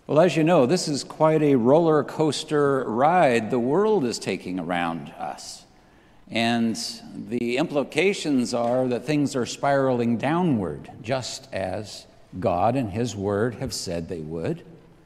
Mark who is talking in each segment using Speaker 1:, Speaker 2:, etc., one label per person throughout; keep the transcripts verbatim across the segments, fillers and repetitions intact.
Speaker 1: Well, as you know, this is quite a roller coaster ride the world is taking around us. And the implications are that things are spiraling downward, just as God and His Word have said they would.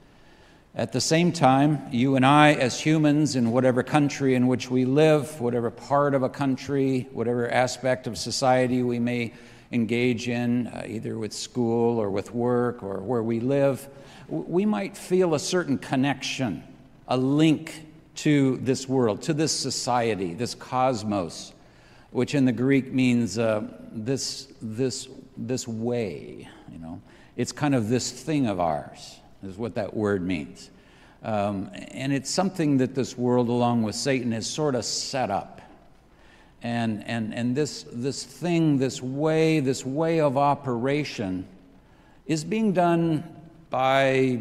Speaker 1: At the same time, you and I, as humans, in whatever country in which we live, whatever part of a country, whatever aspect of society we may engage in, uh, either with school or with work or where we live, we might feel a certain connection, a link to this world, to this society, this cosmos, which in the Greek means uh, this, this, this way, you know. It's kind of this thing of ours, is what that word means. Um, and it's something that this world, along with Satan, has sort of set up. And, and, and this, this thing, this way, this way of operation is being done by,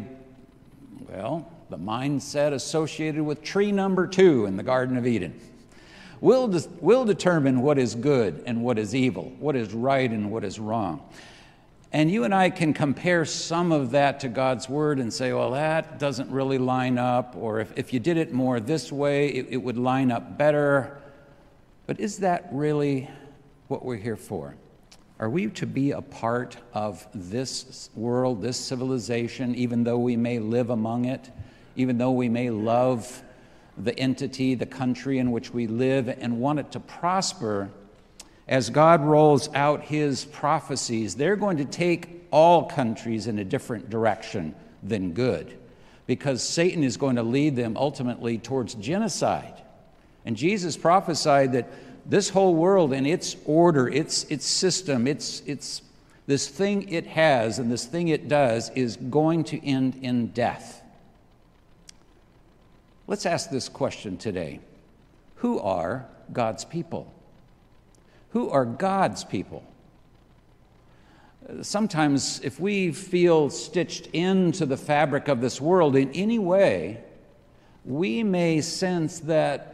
Speaker 1: well, the mindset associated with tree number two in the Garden of Eden. We'll, de- we'll determine what is good and what is evil, what is right and what is wrong. And you and I can compare some of that to God's Word and say, well, that doesn't really line up, or if, if you did it more this way, it, it would line up better. But is that really what we're here for? Are we to be a part of this world, this civilization, even though we may live among it, even though we may love the entity, the country in which we live, and want it to prosper? As God rolls out His prophecies, they're going to take all countries in a different direction than good, because Satan is going to lead them ultimately towards genocide. And Jesus prophesied that this whole world and its order, its, its system, its, its, this thing it has and this thing it does is going to end in death. Let's ask this question today. Who are God's people? Who are God's people? Sometimes if we feel stitched into the fabric of this world in any way, we may sense that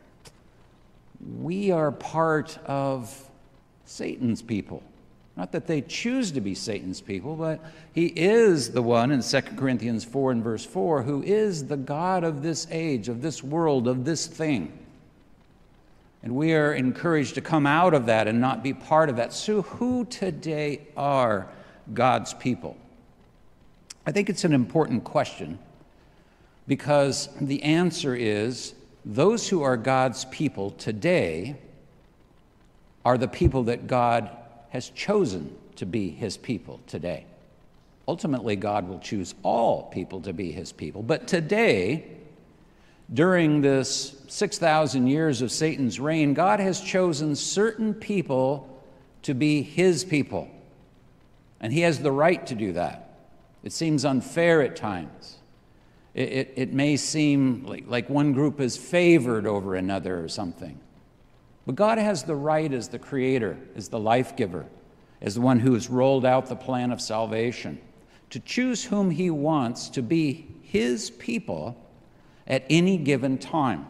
Speaker 1: we are part of Satan's people. Not that they choose to be Satan's people, but he is the one in Second Corinthians four and verse four who is the God of this age, of this world, of this thing. And we are encouraged to come out of that and not be part of that. So who today are God's people? I think it's an important question, because the answer is those who are God's people today are the people that God has chosen to be His people today. Ultimately, God will choose all people to be His people. But today, during this six thousand years of Satan's reign, God has chosen certain people to be His people. And He has the right to do that. It seems unfair at times. It, it, it may seem like, like one group is favored over another or something. But God has the right as the creator, as the life giver, as the one who has rolled out the plan of salvation, to choose whom He wants to be His people at any given time.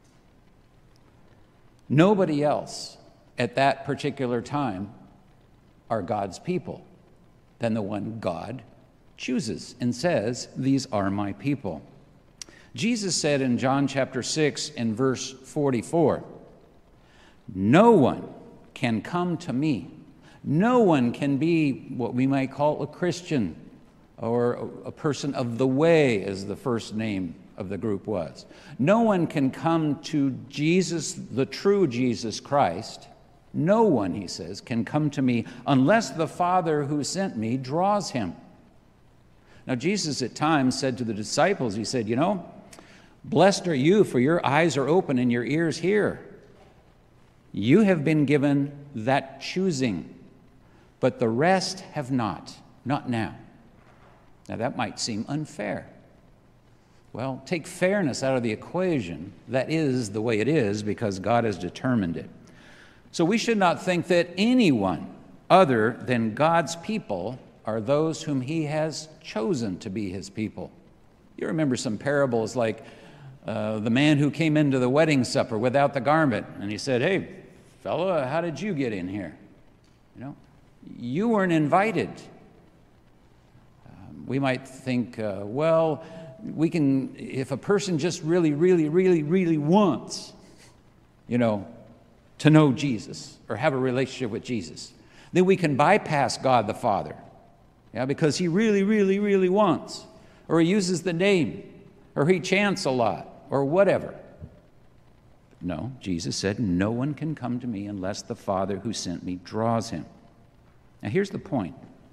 Speaker 1: Nobody else at that particular time are God's people than the one God chooses and says, these are my people. Jesus said in John chapter six and verse forty-four, no one can come to me. No one can be what we might call a Christian or a person of the way, as the first name of the group was. No one can come to Jesus, the true Jesus Christ. No one, he says, can come to me unless the Father who sent me draws him. Now, Jesus at times said to the disciples, he said, you know, blessed are you, for your eyes are open and your ears hear. You have been given that choosing, but the rest have not, not now. Now, that might seem unfair. Well, take fairness out of the equation. That is the way it is because God has determined it. So we should not think that anyone other than God's people are those whom He has chosen to be His people. You remember some parables like uh, the man who came into the wedding supper without the garment, and he said, hey, fella, how did you get in here? You know, you weren't invited. we might think, uh, well, we can, if a person just really, really, really, really wants, you know, to know Jesus or have a relationship with Jesus, then we can bypass God the Father, yeah, because he really, really, really wants, or he uses the name, or he chants a lot, or whatever. No, Jesus said, no one can come to me unless the Father who sent me draws him. Now here's the point.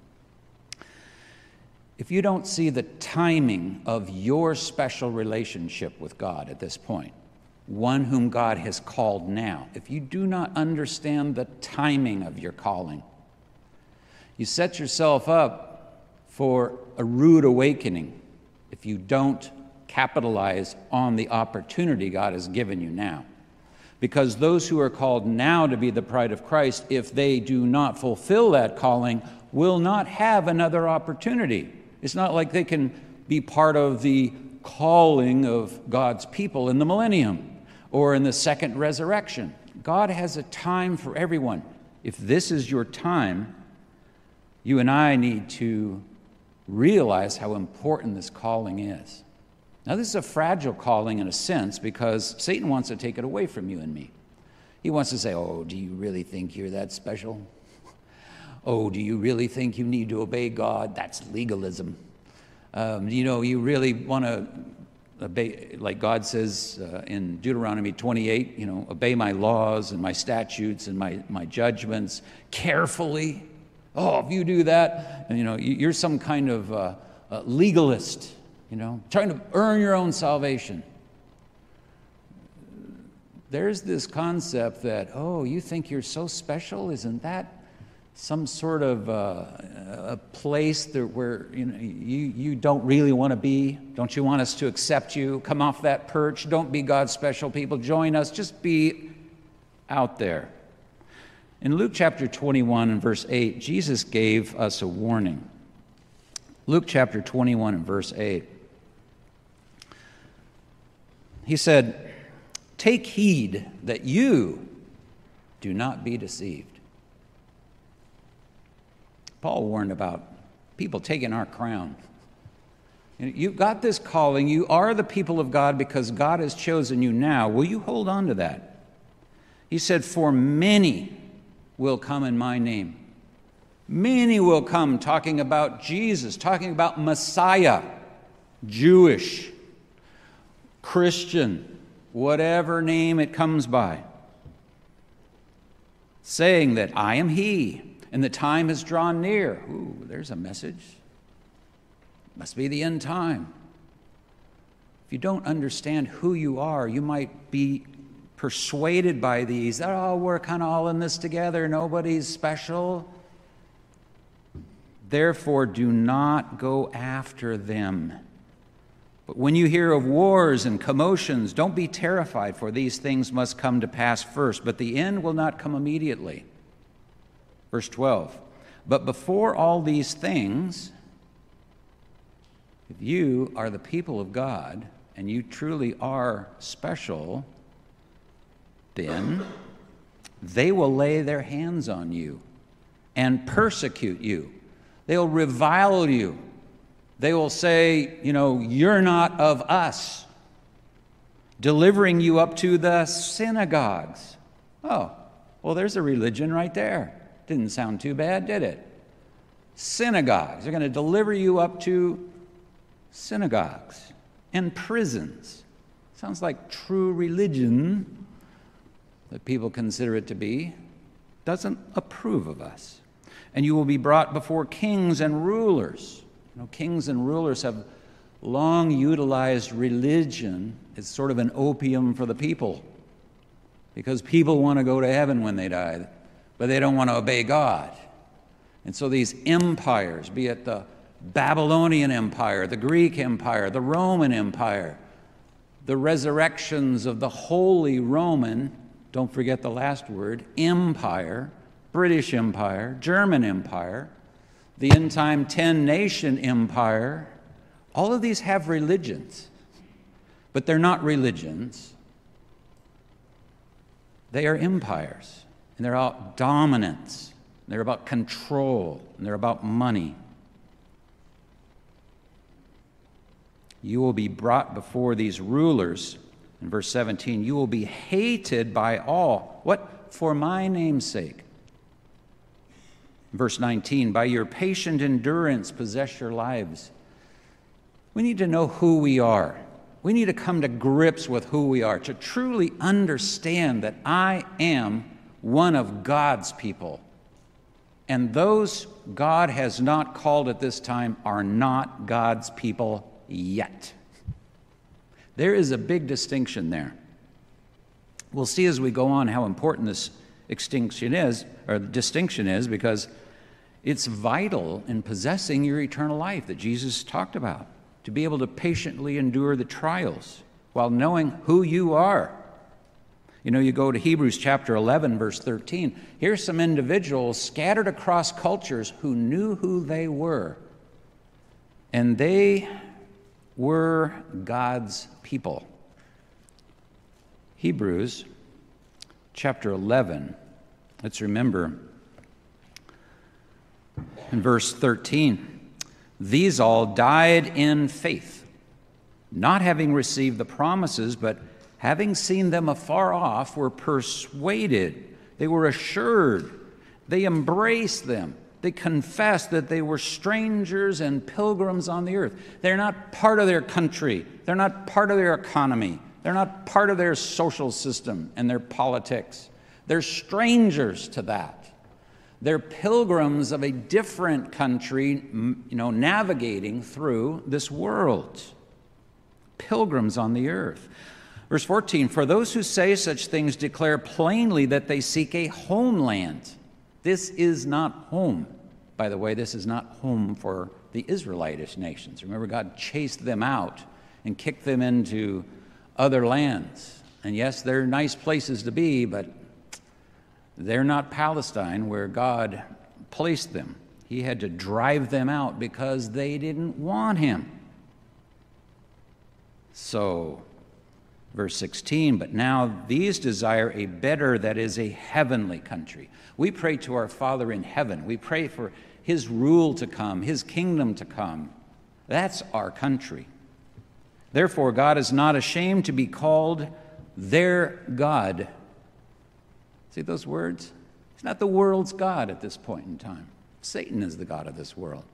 Speaker 1: If you don't see the timing of your special relationship with God at this point, one whom God has called now, if you do not understand the timing of your calling, you set yourself up for a rude awakening if you don't capitalize on the opportunity God has given you now. Because those who are called now to be the bride of Christ, if they do not fulfill that calling, will not have another opportunity. It's not like they can be part of the calling of God's people in the millennium or in the second resurrection. God has a time for everyone. If this is your time, you and I need to realize how important this calling is. Now, this is a fragile calling in a sense because Satan wants to take it away from you and me. He wants to say, oh, do you really think you're that special? Oh, do you really think you need to obey God? That's legalism. Um, you know, you really want to obey, like God says uh, in Deuteronomy twenty-eight, you know, obey my laws and my statutes and my, my judgments carefully. Oh, if you do that, and, you know, you're some kind of uh, uh, legalist, you know, trying to earn your own salvation. There's this concept that, oh, you think you're so special? Isn't that some sort of uh, a place that where you know you, you don't really want to be? Don't you want us to accept you? Come off that perch. Don't be God's special people. Join us. Just be out there. In Luke chapter twenty-one and verse eight, Jesus gave us a warning. Luke chapter twenty-one and verse eight. He said, "Take heed that you do not be deceived." Paul warned about people taking our crown. You've got this calling. You are the people of God because God has chosen you now. Will you hold on to that? He said, "For many will come in my name." Many will come talking about Jesus, talking about Messiah, Jewish, Christian, whatever name it comes by, saying that I am he. And the time has drawn near. Ooh, there's a message. Must be the end time. If you don't understand who you are, you might be persuaded by these. Oh, we're kind of all in this together. Nobody's special. Therefore, do not go after them. But when you hear of wars and commotions, don't be terrified, for these things must come to pass first, but the end will not come immediately. Verse twelve, but before all these things, if you are the people of God and you truly are special, then they will lay their hands on you and persecute you. They'll revile you. They will say, you know, you're not of us, delivering you up to the synagogues. Oh, well, there's a religion right there. Didn't sound too bad, did it? Synagogues. They're going to deliver you up to synagogues and prisons. Sounds like true religion that people consider it to be doesn't approve of us. And you will be brought before kings and rulers. You know, kings and rulers have long utilized religion as sort of an opium for the people because people want to go to heaven when they die, but they don't want to obey God. And so these empires, be it the Babylonian Empire, the Greek Empire, the Roman Empire, the resurrections of the Holy Roman, don't forget the last word, Empire, British Empire, German Empire, the end-time ten-nation empire, all of these have religions, but they're not religions. They are empires. And they're about dominance, they're about control, and they're about money. You will be brought before these rulers. In verse seventeen, you will be hated by all. What? For my name's sake. Verse nineteen, by your patient endurance possess your lives. We need to know who we are. We need to come to grips with who we are, to truly understand that I am one of God's people. And those God has not called at this time are not God's people yet. There is a big distinction there. We'll see as we go on how important this extinction is, or distinction is, because it's vital in possessing your eternal life that Jesus talked about, to be able to patiently endure the trials while knowing who you are. You know, you go to Hebrews chapter eleven, verse thirteen. Here's some individuals scattered across cultures who knew who they were. And they were God's people. Hebrews chapter eleven. Let's remember in verse thirteen. These all died in faith, not having received the promises, but having seen them afar off, were persuaded. They were assured. They embraced them. They confessed that they were strangers and pilgrims on the earth. They're not part of their country. They're not part of their economy. They're not part of their social system and their politics. They're strangers to that. They're pilgrims of a different country, you know, navigating through this world. Pilgrims on the earth. Verse fourteen, for those who say such things declare plainly that they seek a homeland. This is not home. By the way, this is not home for the Israelitish nations. Remember, God chased them out and kicked them into other lands. And yes, they're nice places to be, but they're not Palestine where God placed them. He had to drive them out because they didn't want him. So, verse sixteen, but now these desire a better, that is a heavenly country. We pray to our Father in heaven. We pray for his rule to come, his kingdom to come. That's our country. Therefore, God is not ashamed to be called their God. See those words? He's not the world's God at this point in time. Satan is the God of this world.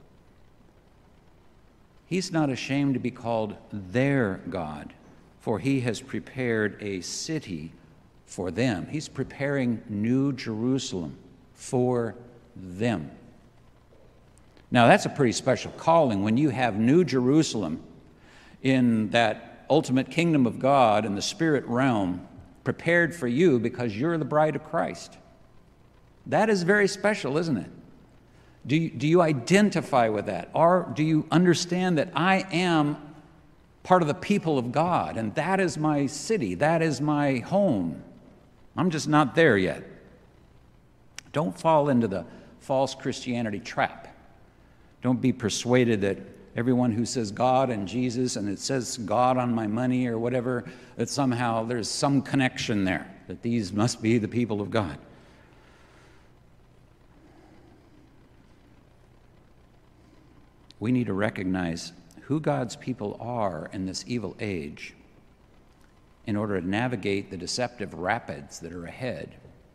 Speaker 1: He's not ashamed to be called their God, for he has prepared a city for them. He's preparing New Jerusalem for them. Now, that's a pretty special calling when you have New Jerusalem in that ultimate kingdom of God in the spirit realm prepared for you because you're the bride of Christ. That is very special, isn't it? Do you, do you identify with that? Or do you understand that I am part of the people of God, and that is my city, that is my home? I'm just not there yet. Don't fall into the false Christianity trap. Don't be persuaded that everyone who says God and Jesus, and it says God on my money or whatever, that somehow there's some connection there, that these must be the people of God. We need to recognize who God's people are in this evil age in order to navigate the deceptive rapids that are ahead.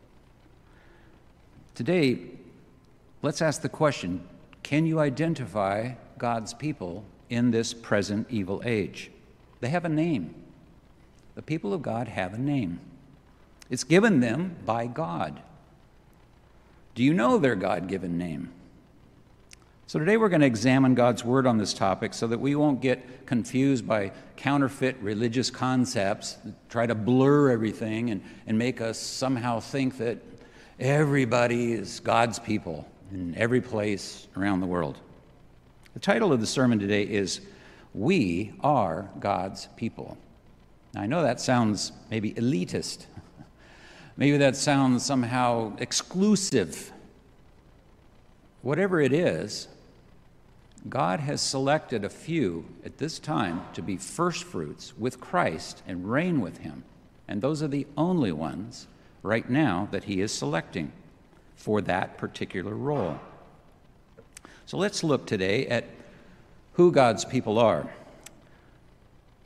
Speaker 1: Today, let's ask the question, can you identify God's people in this present evil age? They have a name. The people of God have a name. It's given them by God. Do you know their God-given name? So today we're going to examine God's word on this topic so that we won't get confused by counterfeit religious concepts that try to blur everything and, and make us somehow think that everybody is God's people in every place around the world. The title of the sermon today is, We Are God's People. Now, I know that sounds maybe elitist. Maybe that sounds somehow exclusive. Whatever it is, God has selected a few at this time to be first fruits with Christ and reign with him. And those are the only ones right now that he is selecting for that particular role. So let's look today at who God's people are.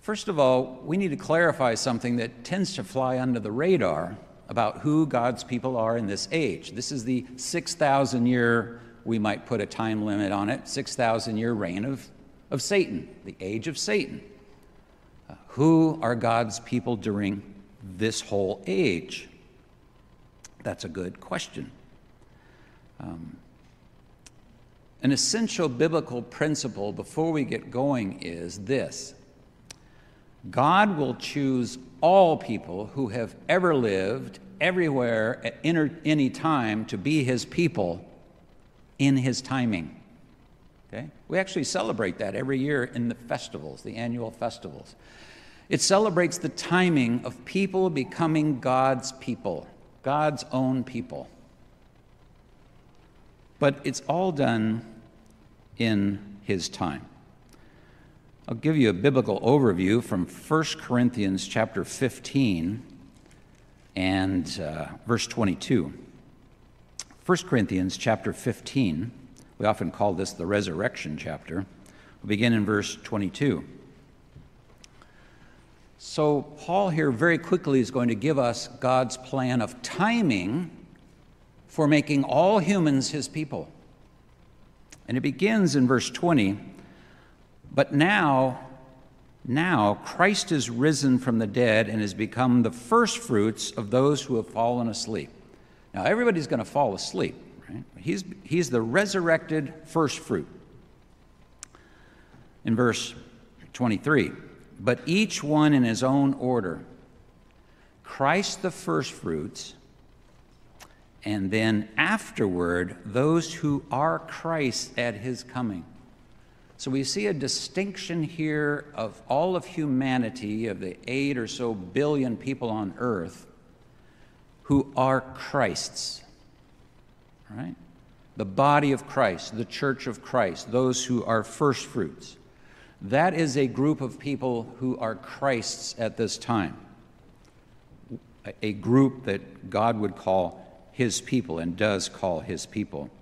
Speaker 1: First of all, we need to clarify something that tends to fly under the radar about who God's people are in this age. This is the six thousand year, we might put a time limit on it, six thousand year reign of, of Satan, the age of Satan. Uh, who are God's people during this whole age? That's a good question. Um, an essential biblical principle before we get going is this: God will choose all people who have ever lived, everywhere, at any time, to be his people in his timing. Okay? We actually celebrate that every year in the festivals, the annual festivals. It celebrates the timing of people becoming God's people, God's own people. But it's all done in his time. I'll give you a biblical overview from First Corinthians chapter fifteen and uh, verse twenty-two. First Corinthians chapter fifteen, we often call this the resurrection chapter. We'll begin in verse twenty-two. So Paul here very quickly is going to give us God's plan of timing for making all humans his people. And it begins in verse twenty. But now, now Christ is risen from the dead and has become the first fruits of those who have fallen asleep. Now, everybody's going to fall asleep, right? He's, he's the resurrected first fruit. In verse twenty-three, but each one in his own order. Christ the first fruits, and then afterward, those who are Christ at his coming. So we see a distinction here of all of humanity, of the eight or so billion people on earth, who are Christ's, right? The body of Christ, the church of Christ, those who are first fruits. That is a group of people who are Christ's at this time, a group that God would call his people and does call his people.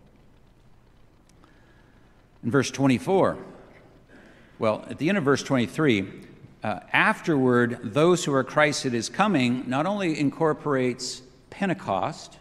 Speaker 1: In verse twenty-four, well, at the end of verse twenty-three, uh, afterward, those who are Christ at his coming not only incorporates Pentecost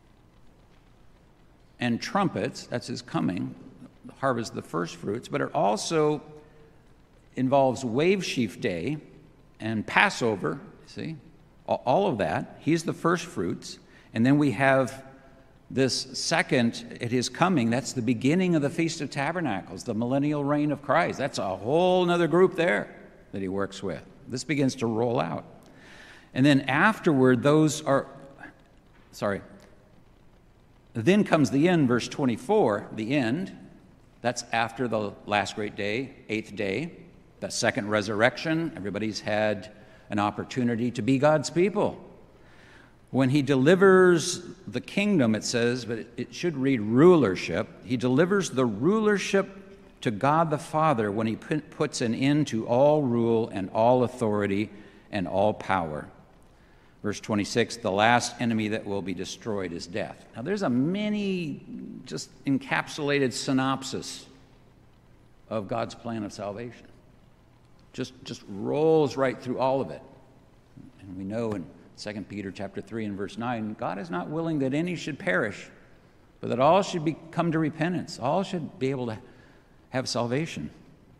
Speaker 1: and trumpets, that's his coming, the harvest of the first fruits, but it also involves Wave Sheaf Day and Passover, see, all of that. He's the first fruits. And then we have this second at his coming. That's the beginning of the Feast of Tabernacles, the millennial reign of Christ. That's a whole other group there that he works with. This begins to roll out. And then afterward, those are, sorry, then comes the end, verse twenty-four, the end. That's after the last great day, eighth day, the second resurrection. Everybody's had an opportunity to be God's people. When he delivers the kingdom, it says, but it should read rulership. He delivers the rulership to God the Father when he puts an end to all rule and all authority and all power. Verse twenty-six, the last enemy that will be destroyed is death. Now there's a mini, just encapsulated synopsis of God's plan of salvation. Just, just rolls right through all of it. And we know in Second Peter chapter three and verse nine, God is not willing that any should perish, but that all should be, come to repentance. All should be able to have salvation.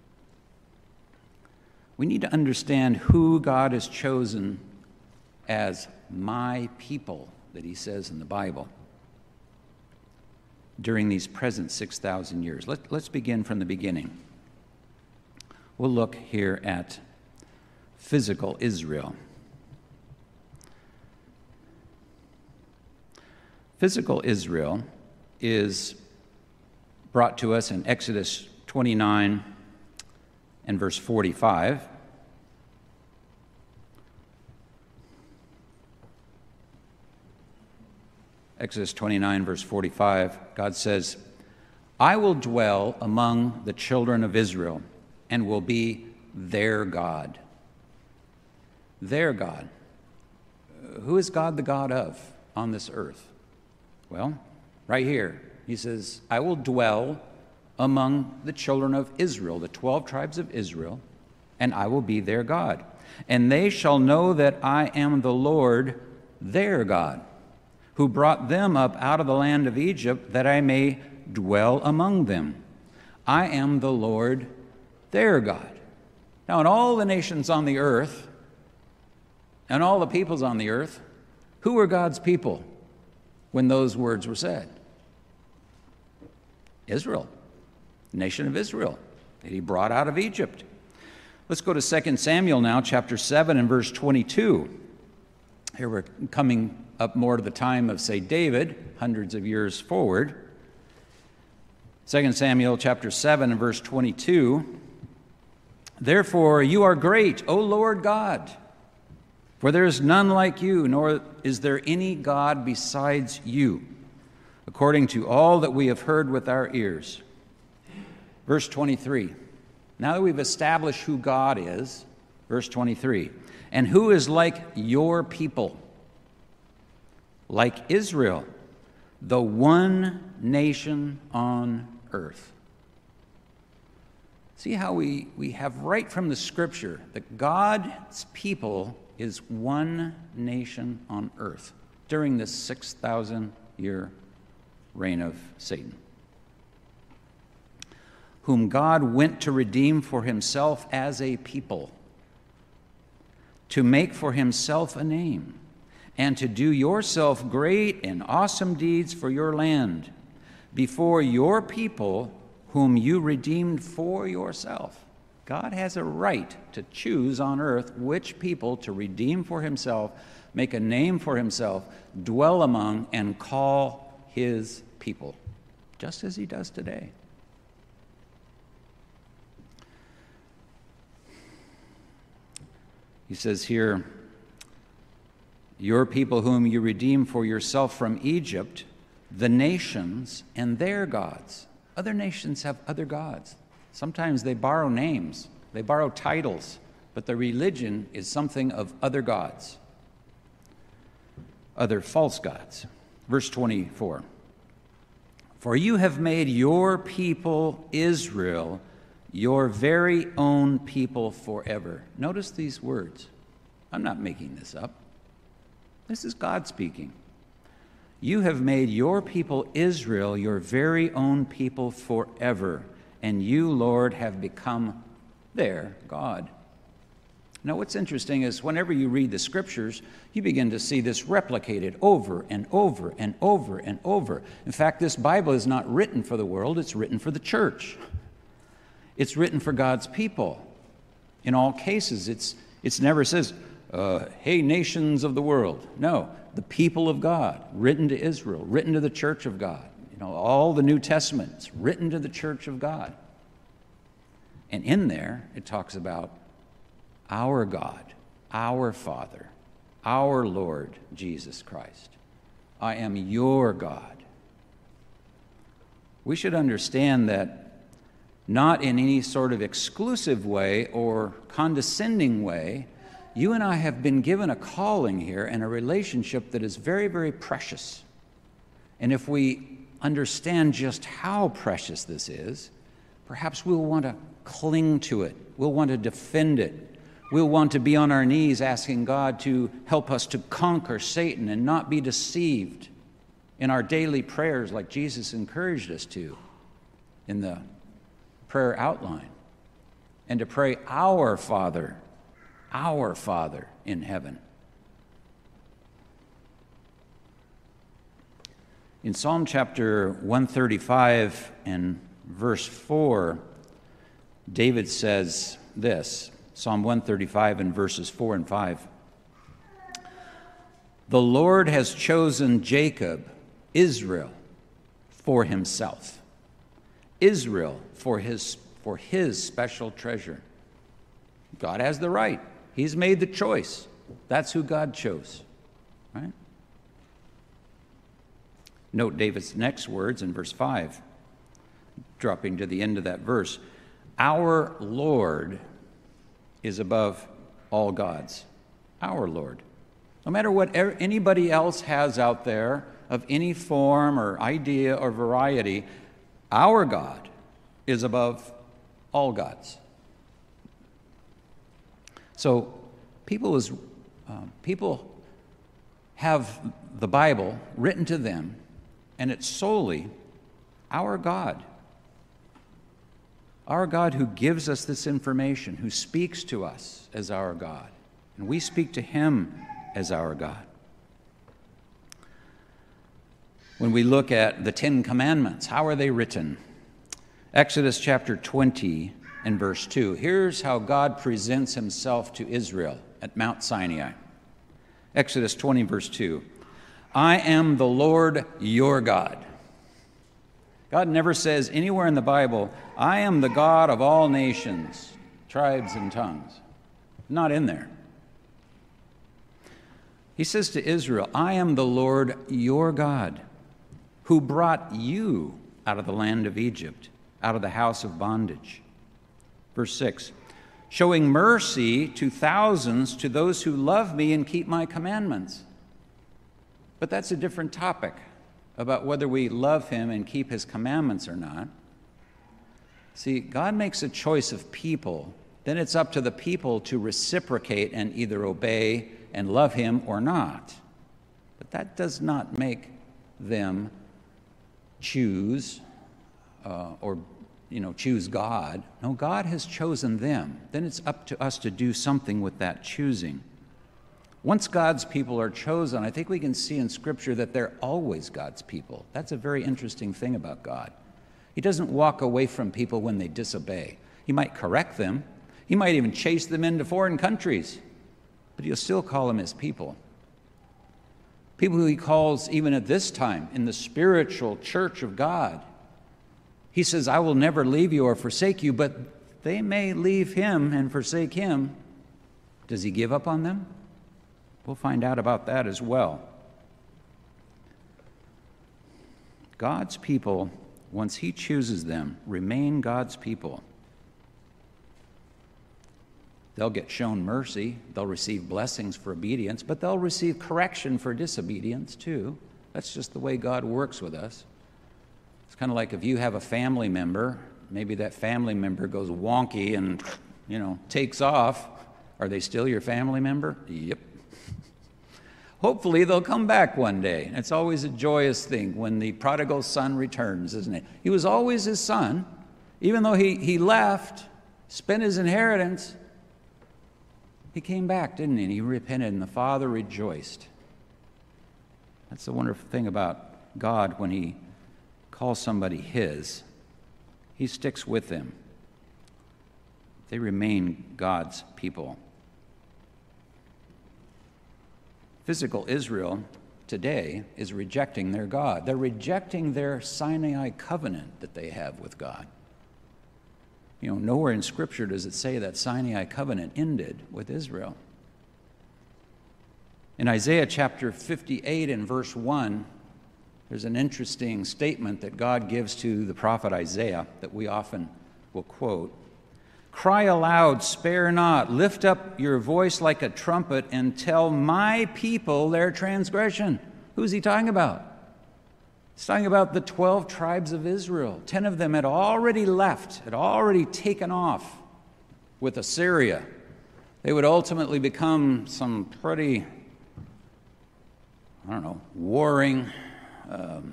Speaker 1: We need to understand who God has chosen as my people, that he says in the Bible, during these present six thousand years. Let, let's begin from the beginning. We'll look here at physical Israel. Physical Israel is brought to us in Exodus twenty-nine and verse forty-five. Exodus twenty-nine, verse forty-five, God says, I will dwell among the children of Israel and will be their God. Their God. Who is God the God of on this earth? Well, right here, he says, I will dwell among the children of Israel, the twelve tribes of Israel, and I will be their God. And they shall know that I am the Lord their God, who brought them up out of the land of Egypt, that I may dwell among them. I am the Lord their God. Now, in all the nations on the earth, and all the peoples on the earth, who were God's people when those words were said? Israel, the nation of Israel, that he brought out of Egypt. Let's go to Second Samuel now, chapter seven and verse twenty-two. Here we're coming up more to the time of, say, David, hundreds of years forward. Second Samuel chapter seven and verse twenty-two. Therefore you are great, O Lord God, for there is none like you, nor is there any God besides you, according to all that we have heard with our ears. Verse twenty-three. Now that we've established who God is, verse twenty-three, and who is like your people, like Israel, the one nation on earth. See how we, we have right from the Scripture that God's people is one nation on earth during this six thousand year reign of Satan, whom God went to redeem for himself as a people, to make for himself a name, and to do yourself great and awesome deeds for your land, before your people whom you redeemed for yourself. God has a right to choose on earth which people to redeem for himself, make a name for himself, dwell among, and call his people, just as he does today. He says here, your people whom you redeemed for yourself from Egypt, the nations and their gods. Other nations have other gods. Sometimes they borrow names, they borrow titles, but the religion is something of other gods, other false gods. Verse twenty-four. For you have made your people Israel your very own people forever. Notice these words. I'm not making this up. This is God speaking. You have made your people Israel your very own people forever, and you, Lord, have become their God. Now, what's interesting is whenever you read the Scriptures, you begin to see this replicated over and over and over and over. In fact, this Bible is not written for the world, it's written for the church. It's written for God's people. In all cases, it's it's never says, uh, hey, nations of the world. No, the people of God, written to Israel, written to the church of God. You know, all the New Testaments, written to the church of God. And in there, it talks about our God, our Father, our Lord Jesus Christ. I am your God. We should understand that not in any sort of exclusive way or condescending way, you and I have been given a calling here and a relationship that is very, very precious. And if we understand just how precious this is, perhaps we'll want to cling to it. We'll want to defend it. We'll want to be on our knees asking God to help us to conquer Satan and not be deceived in our daily prayers like Jesus encouraged us to in the prayer outline, and to pray, our Father, our Father in heaven. In Psalm chapter one thirty-five and verse four, David says this, Psalm one thirty-five and verses four and five. The Lord has chosen Jacob, Israel, for himself. Israel for his, for his special treasure. God has the right. He's made the choice. That's who God chose, right? Note David's next words in verse five, dropping to the end of that verse. Our Lord is above all gods. Our Lord. No matter what anybody else has out there of any form or idea or variety, our God is above all gods. So people, is, uh, people have the Bible written to them, and it's solely our God. Our God who gives us this information, who speaks to us as our God, and we speak to him as our God. When we look at the Ten Commandments, how are they written? Exodus chapter twenty and verse two. Here's how God presents himself to Israel at Mount Sinai. Exodus twenty, verse two. I am the Lord your God. God never says anywhere in the Bible, I am the God of all nations, tribes, and tongues. Not in there. He says to Israel, I am the Lord your God, who brought you out of the land of Egypt, out of the house of bondage. Verse six, showing mercy to thousands, to those who love me and keep my commandments. But that's a different topic, about whether we love him and keep his commandments or not. See, God makes a choice of people. Then it's up to the people to reciprocate and either obey and love him or not. But that does not make them choose uh, or you know choose God. No, God has chosen them. Then it's up to us to do something with that choosing. Once God's people are chosen, I think we can see in Scripture that they're always God's people. That's a very interesting thing about God. He doesn't walk away from people when they disobey. He might correct them. He might even chase them into foreign countries, but he'll still call them his people. People who he calls even at this time in the spiritual church of God. He says, I will never leave you or forsake you, but they may leave him and forsake him. Does he give up on them? We'll find out about that as well. God's people, once he chooses them, remain God's people. They'll get shown mercy. They'll receive blessings for obedience, but they'll receive correction for disobedience too. That's just the way God works with us. It's kind of like if you have a family member, maybe that family member goes wonky and, you know, takes off. Are they still your family member? Yep. Hopefully they'll come back one day. It's always a joyous thing when the prodigal son returns, isn't it? He was always his son. Even though he, he left, spent his inheritance, he came back, didn't he? And he repented, and the Father rejoiced. That's the wonderful thing about God when he calls somebody his. He sticks with them. They remain God's people. Physical Israel today is rejecting their God. They're rejecting their Sinai covenant that they have with God. You know, nowhere in Scripture does it say that Sinai covenant ended with Israel. In Isaiah chapter fifty-eight and verse one, there's an interesting statement that God gives to the prophet Isaiah that we often will quote. Cry aloud, spare not, lift up your voice like a trumpet and tell my people their transgression. Who's he talking about? He's talking about the twelve tribes of Israel. Ten of them had already left, had already taken off with Assyria. They would ultimately become some pretty, I don't know, warring, um,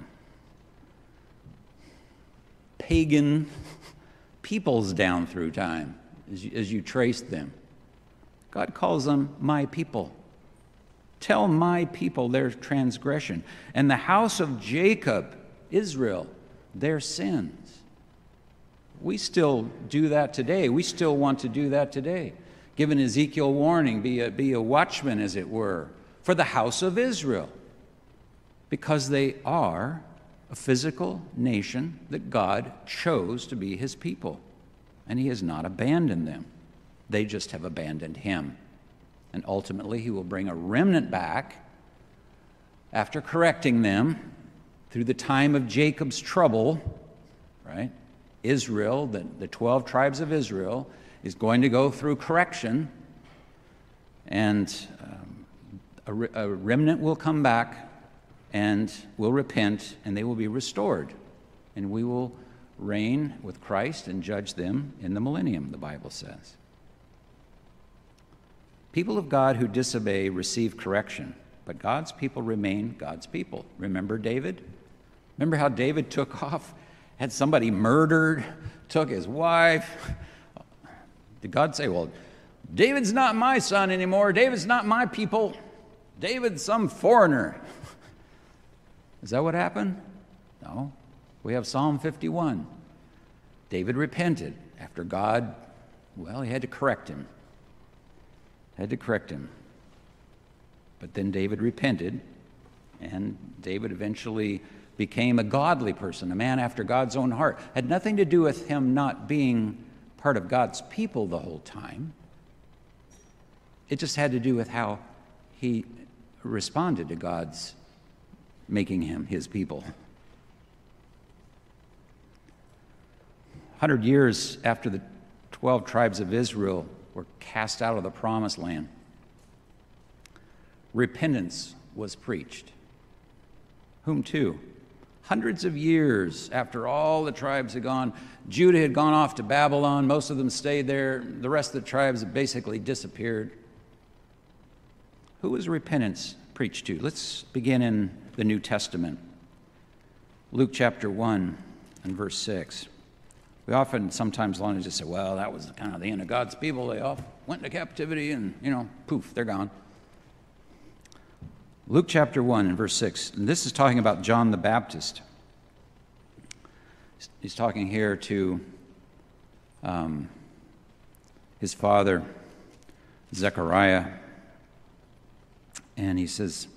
Speaker 1: pagan peoples down through time as you, as you trace them. God calls them my people. Tell my people their transgression, and the house of Jacob, Israel, their sins. We still do that today. We still want to do that today. Given Ezekiel warning, be a, be a watchman, as it were, for the house of Israel, because they are a physical nation that God chose to be his people, and he has not abandoned them. They just have abandoned him. And ultimately, he will bring a remnant back after correcting them through the time of Jacob's trouble, right? Israel, the, the twelve tribes of Israel, is going to go through correction, and um, a, a remnant will come back and will repent, and they will be restored. And we will reign with Christ and judge them in the millennium, the Bible says. People of God who disobey receive correction, but God's people remain God's people. Remember David? Remember how David took off, had somebody murdered, took his wife? Did God say, well, David's not my son anymore. David's not my people. David's some foreigner. Is that what happened? No. We have Psalm fifty-one. David repented after God, well, he had to correct him. Had to correct him. But then David repented, and David eventually became a godly person, a man after God's own heart. Had nothing to do with him not being part of God's people the whole time. It just had to do with how he responded to God's making him his people. A hundred years after the twelve tribes of Israel were cast out of the promised land, repentance was preached. Whom to? Hundreds of years after all the tribes had gone, Judah had gone off to Babylon. Most of them stayed there. The rest of the tribes had basically disappeared. Who was repentance preached to? Let's begin in the New Testament. Luke chapter one and verse six. We often sometimes want to just say, well, that was kind of the end of God's people. They all went into captivity and, you know, poof, they're gone. Luke chapter one and verse six. And this is talking about John the Baptist. He's talking here to um, his father, Zechariah. And he says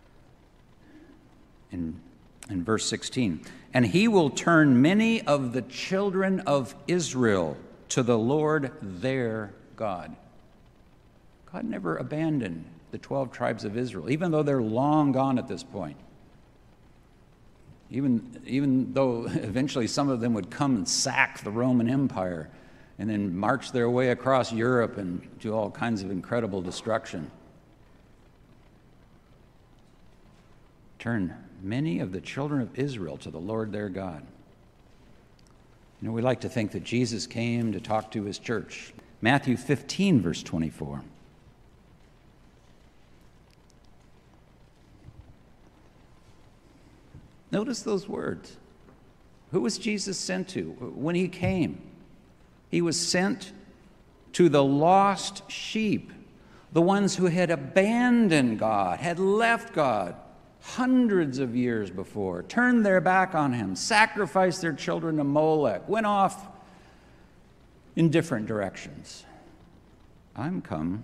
Speaker 1: in, in verse sixteen, and he will turn many of the children of Israel to the Lord their God. God never abandoned the twelve tribes of Israel, even though they're long gone at this point. Even, even though eventually some of them would come and sack the Roman Empire and then march their way across Europe and do all kinds of incredible destruction. Turn many of the children of Israel to the Lord their God. You know, we like to think that Jesus came to talk to his church. Matthew fifteen, verse twenty-four. Notice those words. Who was Jesus sent to when he came? He was sent to the lost sheep, the ones who had abandoned God, had left God hundreds of years before, turned their back on him, sacrificed their children to Molech, went off in different directions. I'm come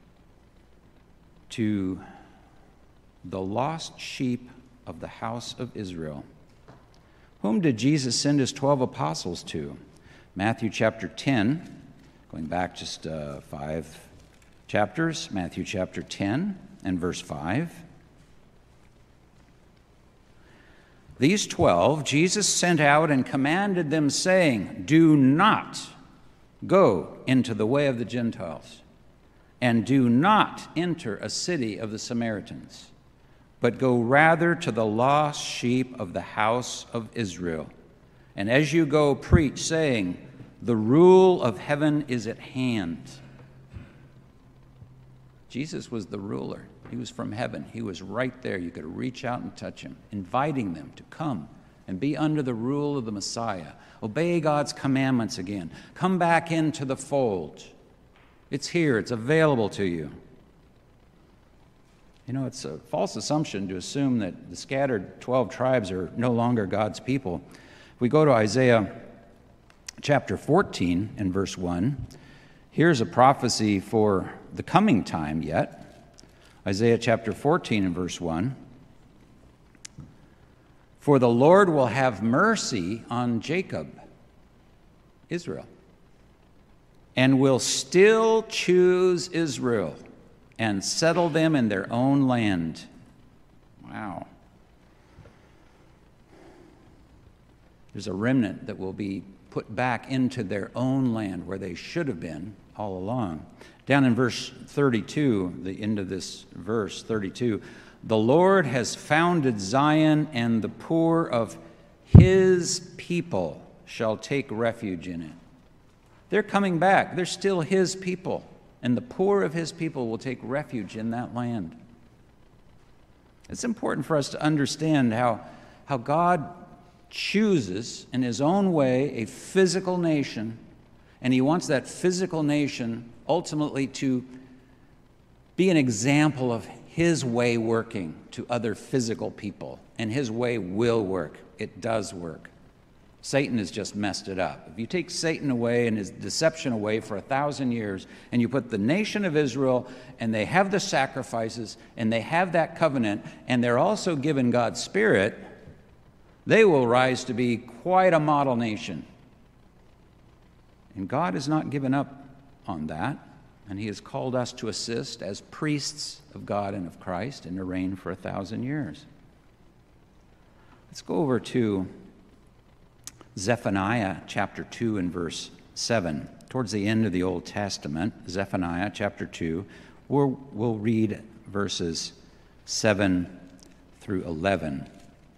Speaker 1: to the lost sheep of the house of Israel. Whom did Jesus send his twelve apostles to? Matthew chapter ten, going back just uh, five chapters, Matthew chapter ten and verse five. These twelve Jesus sent out and commanded them, saying, do not go into the way of the Gentiles, and do not enter a city of the Samaritans, but go rather to the lost sheep of the house of Israel. And as you go, preach, saying, the rule of heaven is at hand. Jesus was the ruler. He was from heaven. He was right there. You could reach out and touch him, inviting them to come and be under the rule of the Messiah. Obey God's commandments again. Come back into the fold. It's here. It's available to you. You know, it's a false assumption to assume that the scattered twelve tribes are no longer God's people. If we go to Isaiah chapter fourteen and verse one, here's a prophecy for the coming time yet. Isaiah chapter fourteen and verse one. For the Lord will have mercy on Jacob, Israel, and will still choose Israel and settle them in their own land. Wow. There's a remnant that will be put back into their own land where they should have been all along. Down in verse thirty-two, the end of this verse, thirty-two, the Lord has founded Zion, and the poor of his people shall take refuge in it. They're coming back. They're still his people. and the poor of his people will take refuge in that land. It's important for us to understand how, how God chooses in his own way a physical nation, and he wants that physical nation ultimately to be an example of his way working to other physical people. And his way will work. It does work. Satan has just messed it up. If you take Satan away and his deception away for a thousand years, and you put the nation of Israel, and they have the sacrifices, and they have that covenant, and they're also given God's Spirit, they will rise to be quite a model nation. And God has not given up on that, and he has called us to assist as priests of God and of Christ and to reign for a thousand years. Let's go over to Zephaniah chapter two and verse seven. Towards the end of the Old Testament, Zephaniah chapter two, we'll, we'll read verses seven through eleven.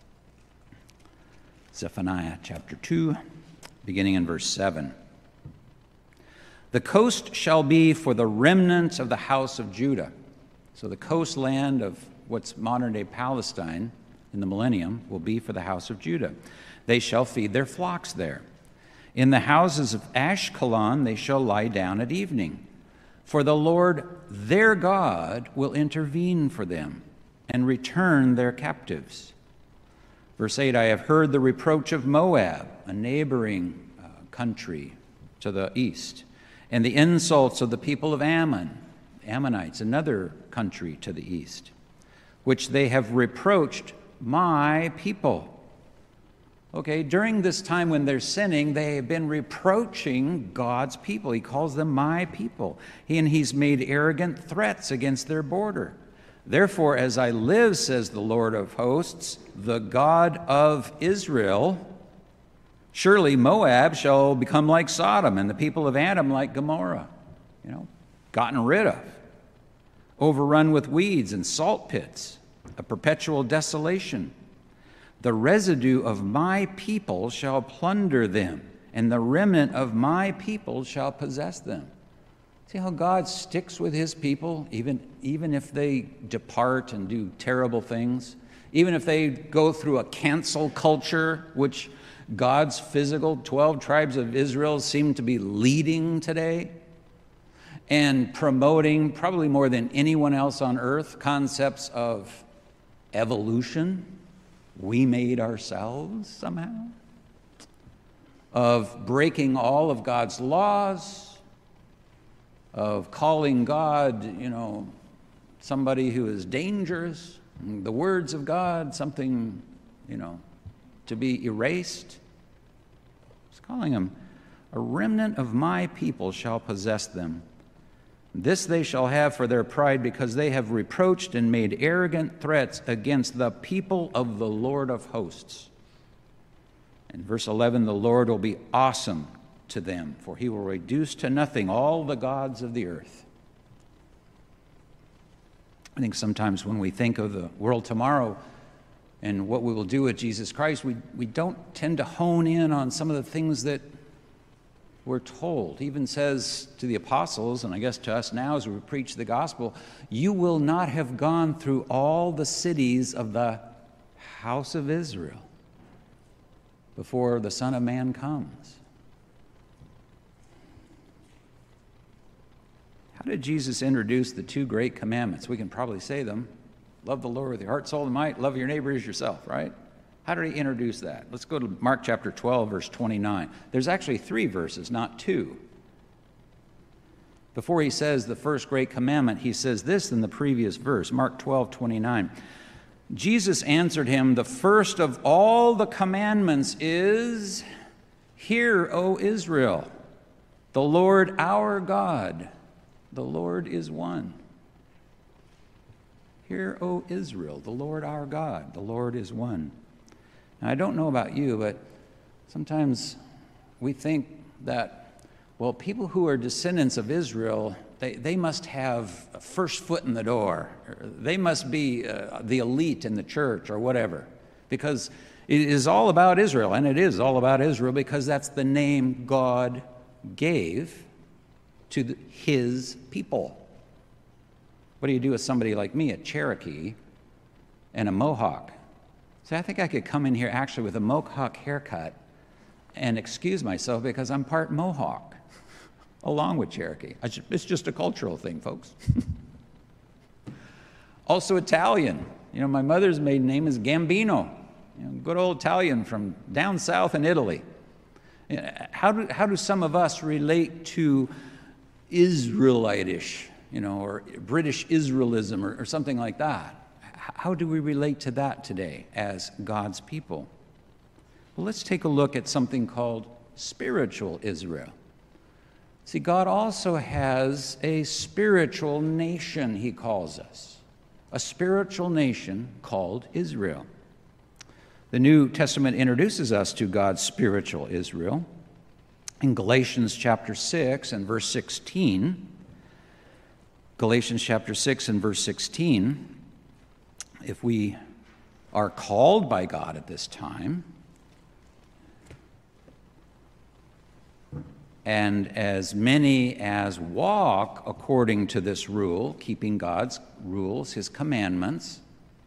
Speaker 1: Zephaniah chapter two, beginning in verse seven. The coast shall be for the remnant of the house of Judah. So the coastland of what's modern-day Palestine in the millennium will be for the house of Judah. They shall feed their flocks there. In the houses of Ashkelon they shall lie down at evening. For the Lord their God will intervene for them and return their captives. Verse eight, I have heard the reproach of Moab, a neighboring uh, country to the east, and the insults of the people of Ammon, Ammonites, another country to the east, which they have reproached my people. Okay, during this time when they're sinning, they have been reproaching God's people. He calls them my people. He, and he's made arrogant threats against their border. Therefore, as I live, says the Lord of hosts, the God of Israel, surely Moab shall become like Sodom, and the people of Adam like Gomorrah, you know, gotten rid of, overrun with weeds and salt pits, a perpetual desolation. The residue of my people shall plunder them, and the remnant of my people shall possess them. See how God sticks with his people, even, even if they depart and do terrible things, even if they go through a cancel culture, which God's physical twelve tribes of Israel seem to be leading today and promoting, probably more than anyone else on earth, concepts of evolution. We made ourselves somehow, of breaking all of God's laws, of calling God, you know, somebody who is dangerous, the words of God, something, you know, to be erased. He's calling them, a remnant of my people shall possess them. This they shall have for their pride, because they have reproached and made arrogant threats against the people of the Lord of hosts. In verse eleven, the Lord will be awesome to them, for he will reduce to nothing all the gods of the earth. I think sometimes when we think of the world tomorrow and what we will do with Jesus Christ, we, we don't tend to hone in on some of the things that we're told. He even says to the apostles, and I guess to us now as we preach the gospel, you will not have gone through all the cities of the house of Israel before the Son of Man comes. How did Jesus introduce the two great commandments? We can probably say them. Love the Lord with your heart, soul, and might. Love your neighbor as yourself, right? How did he introduce that? Let's go to Mark chapter twelve, verse twenty-nine. There's actually three verses, not two. Before he says the first great commandment, he says this in the previous verse, Mark twelve, twenty-nine. Jesus answered him, the first of all the commandments is, hear, O Israel, the Lord our God, the Lord is one. Hear, O Israel, the Lord our God, the Lord is one. Now, I don't know about you, but sometimes we think that, well, people who are descendants of Israel, they, they must have a first foot in the door. They must be uh, the elite in the church or whatever, because it is all about Israel, and it is all about Israel because that's the name God gave to the, his people. What do you do with somebody like me, a Cherokee and a Mohawk? See, I think I could come in here actually with a Mohawk haircut and excuse myself because I'm part Mohawk, along with Cherokee. I should, it's just a cultural thing, folks. Also Italian. You know, my mother's maiden name is Gambino. You know, good old Italian from down south in Italy. How do, how do some of us relate to Israelitish, you know, or British Israelism or, or something like that? How do we relate to that today as God's people? Well, let's take a look at something called spiritual Israel. See, God also has a spiritual nation, he calls us. A spiritual nation called Israel. The New Testament introduces us to God's spiritual Israel. In Galatians chapter six and verse sixteen, Galatians chapter six and verse sixteen, if we are called by God at this time, and as many as walk according to this rule, keeping God's rules, his commandments,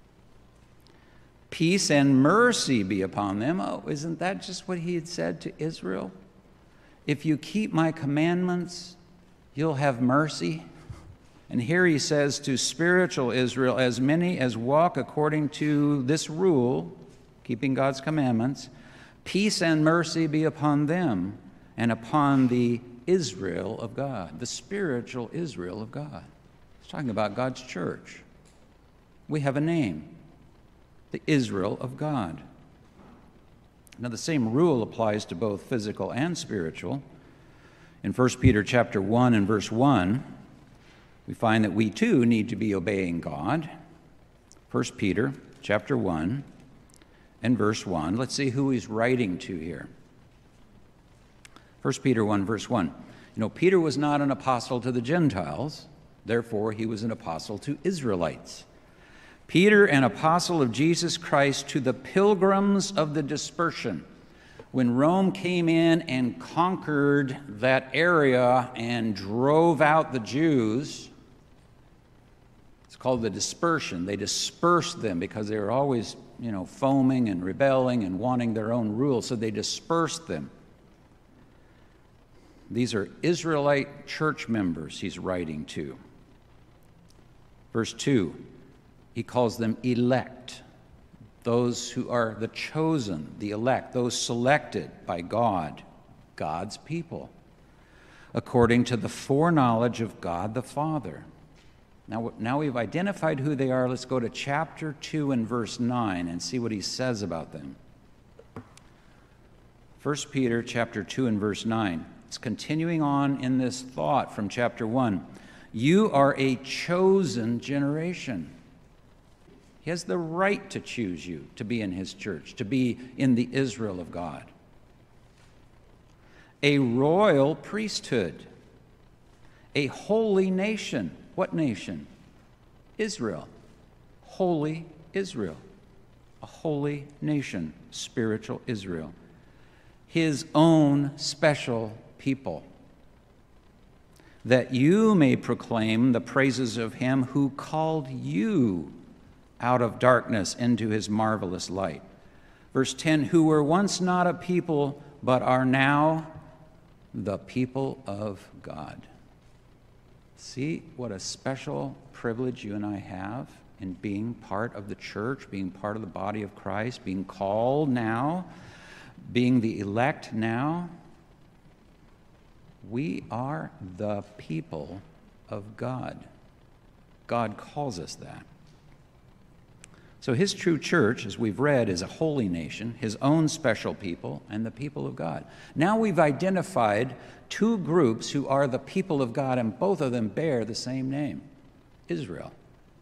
Speaker 1: peace and mercy be upon them. Oh, isn't that just what he had said to Israel? If you keep my commandments, you'll have mercy. And here he says to spiritual Israel, as many as walk according to this rule, keeping God's commandments, peace and mercy be upon them and upon the Israel of God, the spiritual Israel of God. He's talking about God's church. We have a name, the Israel of God. Now the same rule applies to both physical and spiritual. In First Peter chapter one and verse one, we find that we too need to be obeying God. First Peter chapter one and verse one. Let's see who he's writing to here. First Peter one verse one. You know, Peter was not an apostle to the Gentiles, therefore he was an apostle to Israelites. Peter, an apostle of Jesus Christ, to the pilgrims of the dispersion. When Rome came in and conquered that area and drove out the Jews, it's called the dispersion. They dispersed them because they were always, you know, foaming and rebelling and wanting their own rule, so they dispersed them. These are Israelite church members he's writing to. Verse two. He calls them elect, those who are the chosen, the elect, those selected by God, God's people, according to the foreknowledge of God the Father. Now, now we've identified who they are. Let's go to chapter two and verse nine and see what he says about them. First Peter chapter two and verse nine. It's continuing on in this thought from chapter one. You are a chosen generation. He has the right to choose you to be in his church, to be in the Israel of God. A royal priesthood, a holy nation. What nation? Israel. Holy Israel. A holy nation, spiritual Israel. His own special people, that you may proclaim the praises of him who called you out of darkness into his marvelous light. Verse ten, who were once not a people, but are now the people of God. See what a special privilege you and I have in being part of the church, being part of the body of Christ, being called now, being the elect now. We are the people of God. God calls us that. So his true church, as we've read, is a holy nation, his own special people, and the people of God. Now we've identified two groups who are the people of God, and both of them bear the same name, Israel.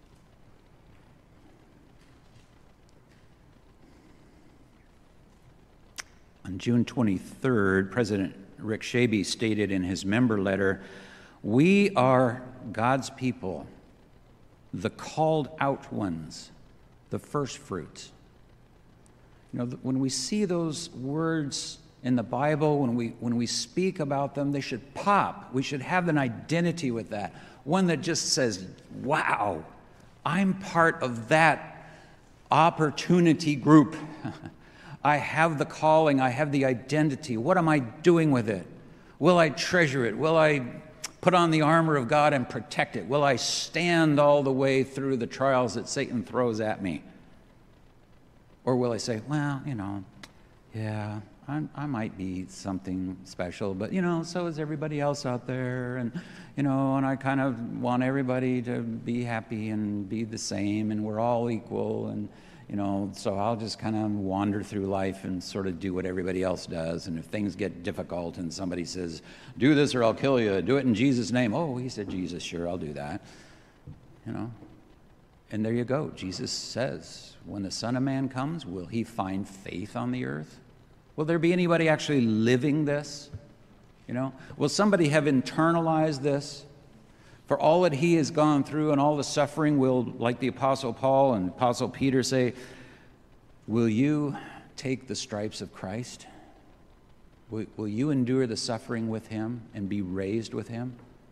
Speaker 1: On June twenty-third, President Rick Shaby stated in his member letter, "We are God's people, the called out ones, the first fruits." You know, when we see those words in the Bible, when we, when we speak about them, they should pop. We should have an identity with that. One that just says, wow, I'm part of that opportunity group. I have the calling, I have the identity. What am I doing with it? Will I treasure it? Will I put on the armor of God and protect it? Will I stand all the way through the trials that Satan throws at me? Or will I say, well, you know, yeah, I'm, I might be something special, but, you know, so is everybody else out there. And, you know, and I kind of want everybody to be happy and be the same, and we're all equal. And, you know, so I'll just kind of wander through life and sort of do what everybody else does. And if things get difficult and somebody says, do this or I'll kill you, do it in Jesus' name. Oh, he said Jesus, sure, I'll do that. You know, and there you go. Jesus says, when the Son of Man comes, will he find faith on the earth? Will there be anybody actually living this? You know, will somebody have internalized this? For all that he has gone through and all the suffering, will, like the Apostle Paul and Apostle Peter say, will you take the stripes of Christ? Will, will you endure the suffering with him and be raised with him?